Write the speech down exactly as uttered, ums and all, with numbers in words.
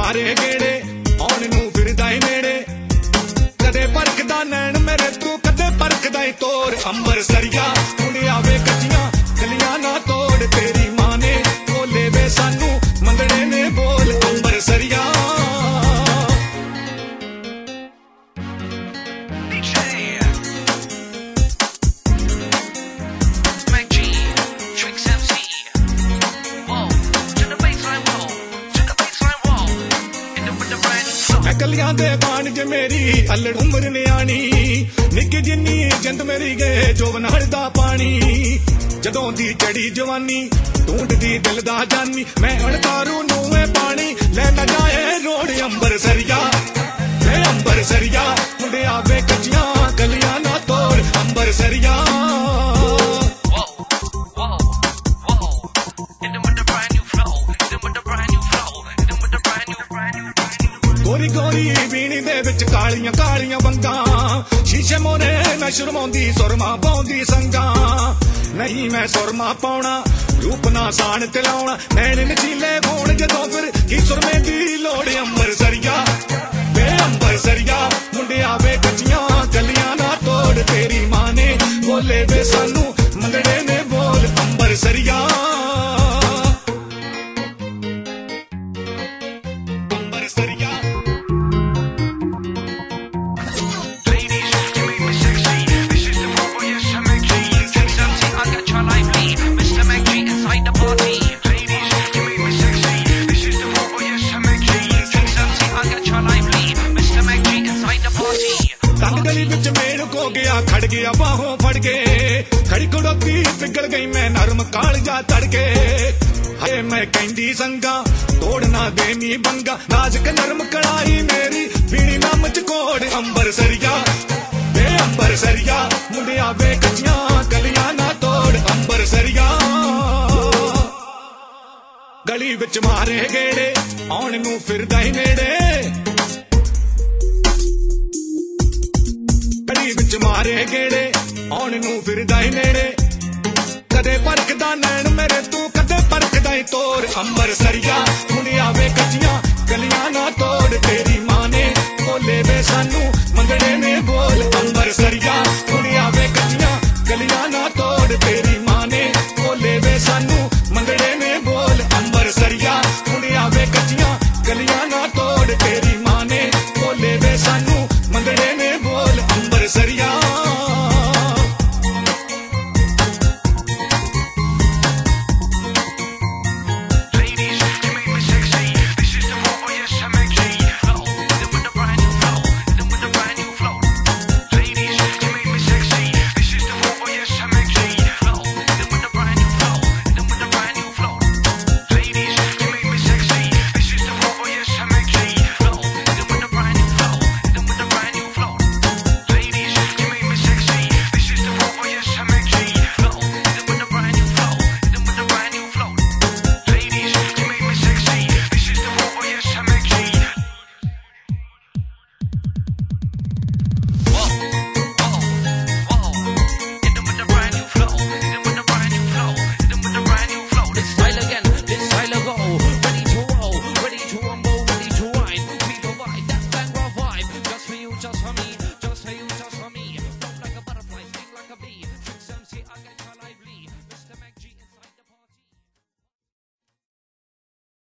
मारे गेड़े आने नू फिरदा ही नेड़े कदे परखदा नैन मेरे तू कदे परखदा ही तोर अंबर सरिया मुंडे आवे कच्चियां गलियां ना तोड़ तेरी मां ने बोले वे सानू मंदड़े ने बोल अंबर सरिया कलियां दे बाण ज मेरी अल्लड़ उम्र न्याणी निक्की जिन्नी जिंद मेरी गए जोवन हड़दा पानी जदों दी चढ़ी जवानी ढूंढदी दिल दा जानी मैं अड़तारू नूए पानी ले न जाए रोड अंबर सरिया ले अंबर सरिया मुंडे आवे कच्चियां गलियां ना तोड़ अंबर सरिया गोरी गोरी बीनी दे विच कालियां कालियां बंगा शीशे मोरे मैं शर्माउंदी सुरमा पाउंदी संगा नहीं मैं सुरमा पाउणा रूप ना सान ते लाउणा नैन नचीले होण जदों फिर की सुरमे दी लोड़ अंबर सरिया वे अंबर सरिया मुंडे आवे कच्चियां गलियां ना तोड़ तेरी मां ने बोले वे सानू मंदड़े ने बोल अंबर सरिया अंबर सरिया गली विच मेड़ को गया खड़ गया बाहों फड़ के खड़ी कुड़ोती पिघल गई मैं नरम कालजा तड़के हाय मैं कहंदी संगा तोड़ना देनी बंगा नाजुक नरम कड़ाई मेरी बीड़ी नम चकोड़ अंबर सरिया वे अंबर सरिया मुंडे आवे कच्चियां गलियां ना तोड़ अंबर सरिया गली विच मारे गेड़े आउण नू फिरदा ही नेड़े विच मारे गेड़े आने नू फिरदा ही नेड़े कदे परखदा नैन मेरे तू कदे परखदा ही तोर अंबर सरिया मुंडे आवे कच्चियां गलियां ना तोड़ तेरी मां ने बोले वे सानू मंदड़े ने बोल अंबर सरिया मुंडे आवे कच्चियां गलियां ना तोड़ तेरी मां ने बोले वे सानू मंदड़े ने बोल अंबर सरिया मुंडे आवे कच्चियां गलियां ना तोड़ तेरी